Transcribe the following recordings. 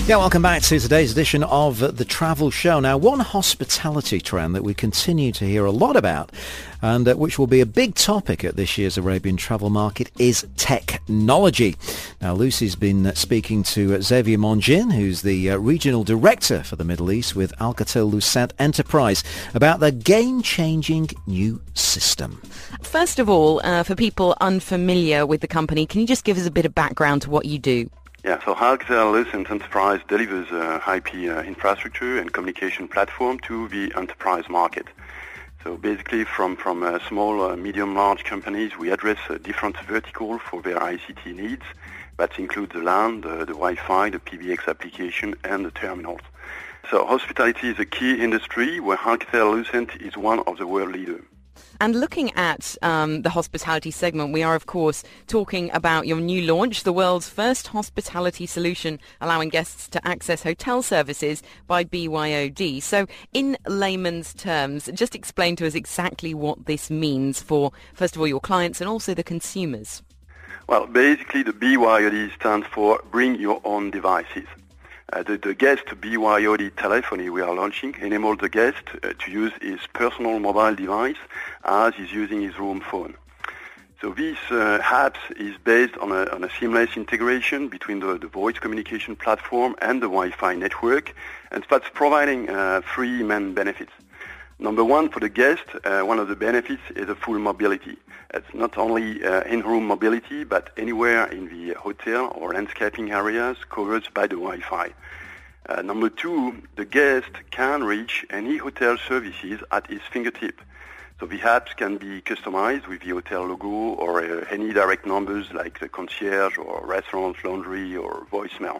Yeah, welcome back to today's edition of The Travel Show. Now, one hospitality trend that we continue to hear a lot about and which will be a big topic at this year's Arabian travel market is technology. Now, Lucy's been speaking to Xavier Mongin, who's the regional director for the Middle East with Alcatel-Lucent Enterprise, about the game-changing new system. First of all, for people unfamiliar with the company, can you just give us a bit of background to what you do? Yeah, so Alcatel-Lucent Enterprise delivers IP infrastructure and communication platform to the enterprise market. So basically from small, medium, large companies, we address a different vertical for their ICT needs. That includes the LAN, the Wi-Fi, the PBX application, and the terminals. So hospitality is a key industry where Alcatel-Lucent is one of the world leaders. And looking at the hospitality segment, we are, of course, talking about your new launch, the world's first hospitality solution allowing guests to access hotel services by BYOD. So in layman's terms, just explain to us exactly what this means for, first of all, your clients and also the consumers. Well, basically, the BYOD stands for Bring Your Own Devices. The guest BYOD telephony we are launching enables the guest to use his personal mobile device as he's using his room phone. So this apps is based on a seamless integration between the voice communication platform and the Wi-Fi network, and that's providing three main benefits. Number one, for the guest, one of the benefits is a full mobility. It's not only in-room mobility, but anywhere in the hotel or landscaping areas covered by the Wi-Fi. Number two, the guest can reach any hotel services at his fingertip. So the apps can be customized with the hotel logo or any direct numbers like the concierge or restaurant, laundry or voicemail.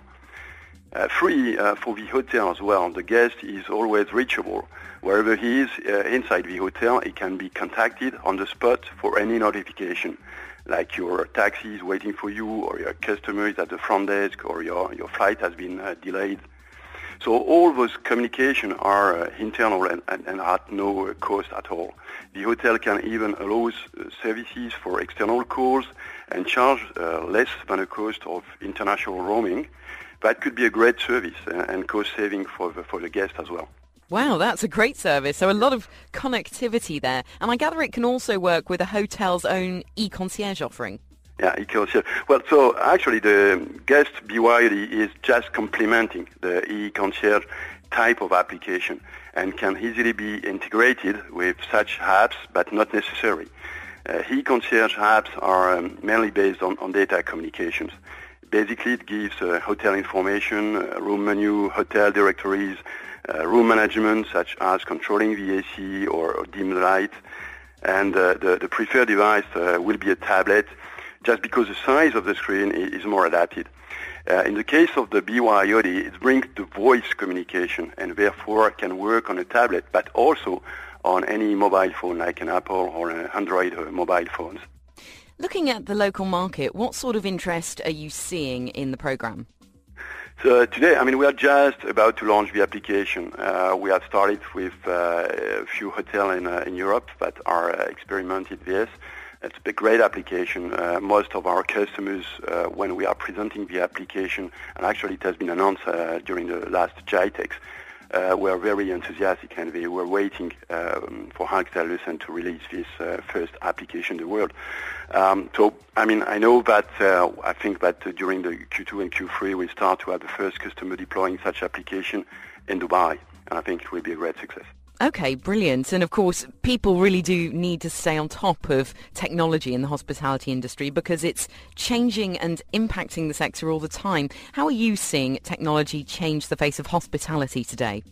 Three, for the hotel as well, the guest is always reachable. Wherever he is inside the hotel, he can be contacted on the spot for any notification, like your taxi is waiting for you, or your customer is at the front desk, or your flight has been delayed. So all those communications are internal and at no cost at all. The hotel can even allow services for external calls and charge less than the cost of international roaming. That could be a great service and cost saving for the guest as well. Wow, that's a great service. So a lot of connectivity there. And I gather it can also work with a hotel's own e-concierge offering. Yeah, e-concierge. Well, so actually the guest BYOD is just complementing the e-concierge type of application and can easily be integrated with such apps, but not necessary. E-concierge apps are mainly based on data communications. Basically, it gives hotel information, room menu, hotel directories, room management, such as controlling the AC or dim light. And the preferred device will be a tablet, just because the size of the screen is more adapted. In the case of the BYOD, it brings the voice communication and therefore can work on a tablet, but also on any mobile phone like an Apple or an Android mobile phones. Looking at the local market, what sort of interest are you seeing in the program? So today, we are just about to launch the application. We have started with a few hotels in Europe that are experimenting this. It's a great application. Most of our customers, when we are presenting the application, and actually it has been announced during the last GITEX, were very enthusiastic and they were waiting for Alcatel-Lucent to release this first application in the world. I know that I think that during the Q2 and Q3 we start to have the first customer deploying such application in Dubai, and I think it will be a great success. Okay, brilliant. And of course, people really do need to stay on top of technology in the hospitality industry because it's changing and impacting the sector all the time. How are you seeing technology change the face of hospitality today?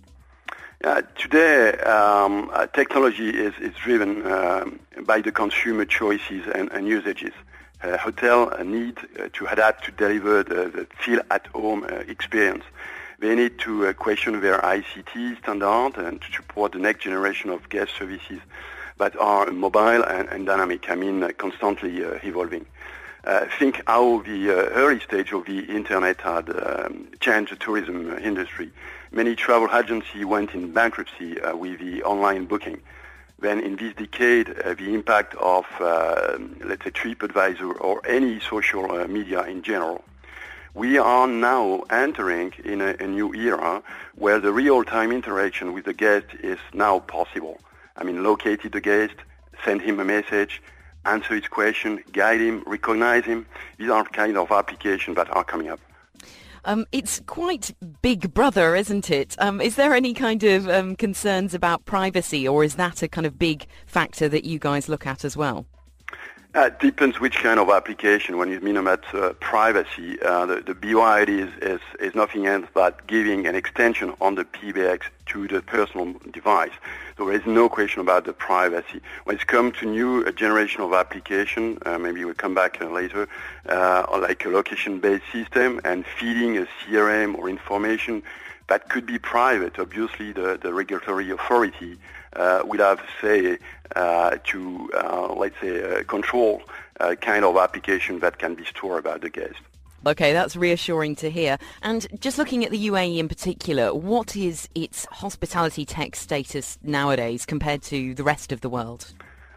Today, technology is driven by the consumer choices and usages. Hotels need to adapt to deliver the feel-at-home experience. They need to question their ICT standard and to support the next generation of guest services that are mobile and dynamic, constantly evolving. Think how the early stage of the Internet had changed the tourism industry. Many travel agencies went in bankruptcy with the online booking. Then in this decade, the impact of, let's say, TripAdvisor or any social media in general. We are now entering in a new era where the real-time interaction with the guest is now possible. I mean, locate the guest, send him a message, answer his question, guide him, recognize him. These are kind of applications that are coming up. It's quite Big Brother, isn't it? Is there any kind of concerns about privacy, or is that a kind of big factor that you guys look at as well? It depends which kind of application. When you mean about privacy, the BYOD is nothing else but giving an extension on the PBX to the personal device. So there is no question about the privacy. When it comes to new generation of application, maybe we'll come back later, like a location-based system and feeding a CRM or information that could be private. Obviously, the regulatory authority will have say to, let's say, control kind of application that can be stored about the guest. Okay, that's reassuring to hear. And just looking at the UAE in particular, what is its hospitality tech status nowadays compared to the rest of the world?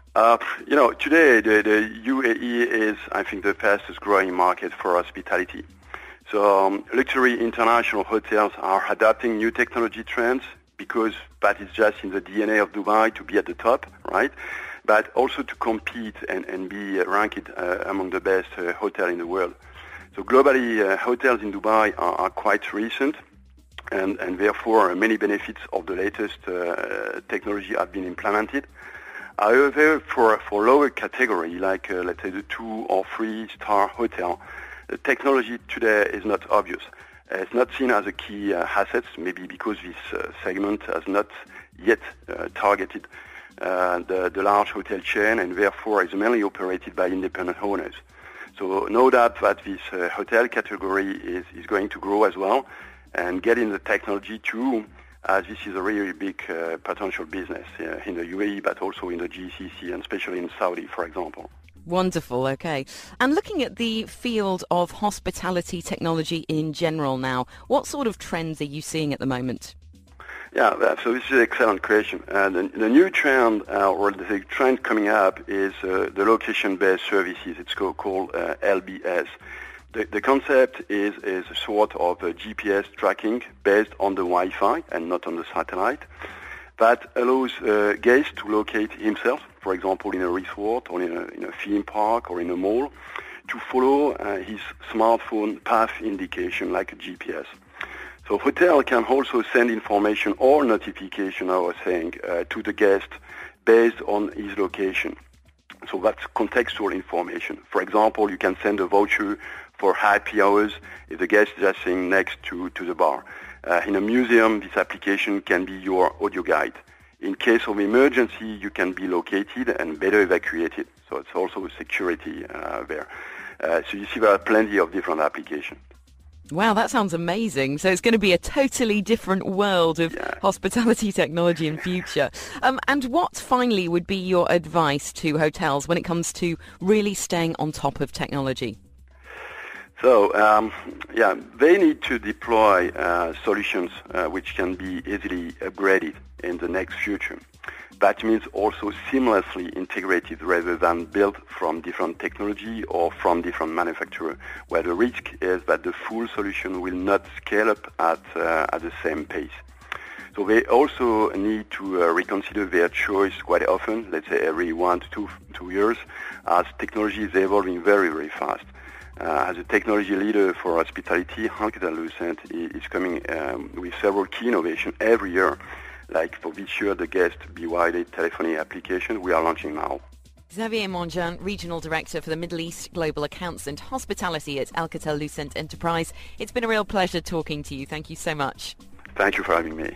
Today the UAE is, I think, the fastest growing market for hospitality. So luxury international hotels are adapting new technology trends because that is just in the DNA of Dubai to be at the top, right? But also to compete and be ranked among the best hotels in the world. So globally, hotels in Dubai are quite recent, and therefore many benefits of the latest technology have been implemented. However, for lower category, like let's say the 2 or 3 star hotel, the technology today is not obvious. It's not seen as a key asset, maybe because this segment has not yet targeted the large hotel chain, and therefore is mainly operated by independent owners. So no doubt that this hotel category is going to grow as well and get in the technology too, as this is a really big potential business in the UAE, but also in the GCC and especially in Saudi, for example. Wonderful, okay. And looking at the field of hospitality technology in general now, what sort of trends are you seeing at the moment? Yeah, so this is an excellent question. The new trend, or the trend coming up, is the location-based services. It's called LBS. The concept is a sort of GPS tracking based on the Wi-Fi and not on the satellite that allows guests to locate himself, for example, in a resort or in a theme park or in a mall, to follow his smartphone path indication like a GPS. So hotel can also send information or notification, I was saying, to the guest based on his location. So that's contextual information. For example, you can send a voucher for happy hours if the guest is just sitting next to the bar. In a museum, this application can be your audio guide. In case of emergency, you can be located and better evacuated. So it's also security there. So you see there are plenty of different applications. Wow, that sounds amazing. So it's going to be a totally different world of hospitality technology in future. And what, finally, would be your advice to hotels when it comes to really staying on top of technology? So, they need to deploy solutions which can be easily upgraded in the next future. That means also seamlessly integrated rather than built from different technology or from different manufacturer, where the risk is that the full solution will not scale up at the same pace. So they also need to reconsider their choice quite often, let's say every 1 to 2 years, as technology is evolving very, very fast. As a technology leader for hospitality, Alcatel-Lucent is coming with several key innovations every year. Like for this year, the guest BYOD telephony application we are launching now. Xavier Monjean, Regional Director for the Middle East Global Accounts and Hospitality at Alcatel-Lucent Enterprise. It's been a real pleasure talking to you. Thank you so much. Thank you for having me.